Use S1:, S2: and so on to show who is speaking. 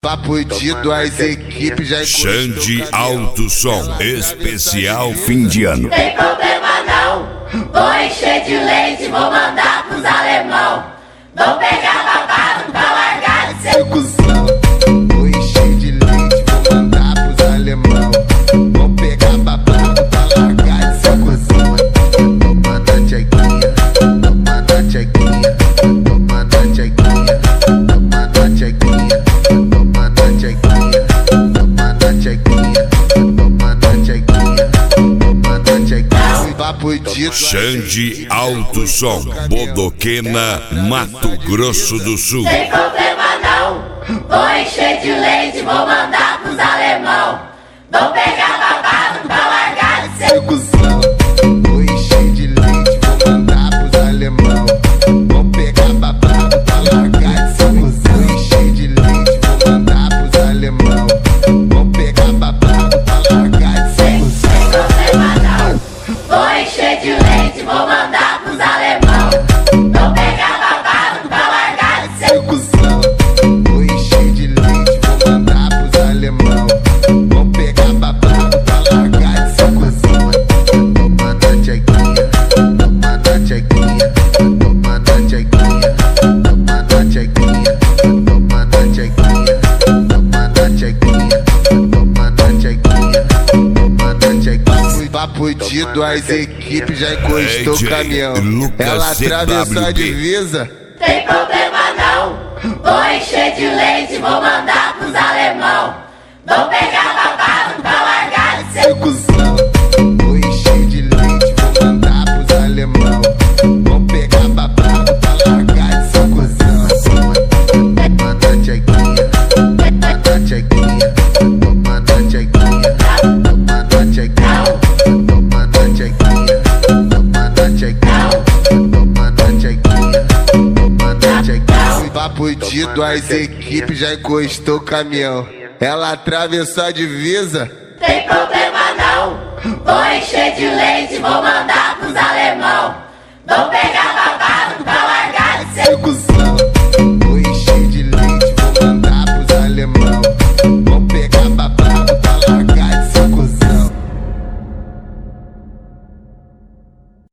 S1: Papo de duas equipes já encostou.
S2: Xande Alto Som, especial fim de ano.
S3: Tem problema não, vou encher de leite, vou mandar pros alemão. Vou pegar babado pra largar de ser
S1: cuzão. Vou encher de leite, vou mandar pros alemão. Vou pegar babado pra largar de ser cuzão. Toma na tchequinha, toma na tchequinha, toma na tchequinha, toma na tchequinha, toma na tchequinha, toma na tchequinha, toma na tchequinha, toma na tchequinha. Papo de
S2: Xande Alto Som, Bodoquena, Mato Grosso do Sul.
S3: Tem problema não, vou encher de leite, vou mandar pros alemão. Vou pegar babado pra largar de ser
S1: cuzão. Vou encher de leite, vou mandar pros alemão. Vou pegar babado pra largar de ser cuzão. Vou encher de leite, vou mandar pros alemão. Vou pegar babado pra largar de ser cuzão.
S3: Tem problema não, vou encher de leite, vou mandar pros alemão. Vou pegar babado pra largar de ser
S1: cuzão. Vou encher de leite, vou mandar pros alemão. Vou pegar babado pra largar de ser cuzão. Toma na tchequinha, toma na tchequinha, toma na tchequinha, toma na tchequinha, toma na tchequinha, toma na tchequinha, toma na tchequinha, toma na tchequinha. Papo de duas equipes já encostou o caminhão. Ela atravessou a divisa.
S3: Tem problema não, vou encher de leite, vou mandar pros alemão. Vou pegar babado pra largar de ser
S1: cuzão. Vou encher de leite, vou mandar pros alemão. Vou pegar babado pra largar de ser cuzão. Toma na tchequinha, toma na tchequinha, toma na tchequinha, toma na tchequinha, toma na tchequinha, toma na tchequinha, toma na tchequinha, toma na tchequinha. Papo de duas equipes já encostou o caminhão. Ela atravessou a divisa.
S3: Tem problema não, vou encher de leite, vou mandar pros alemão. Vou pegar babado pra largar de ser
S1: cuzão.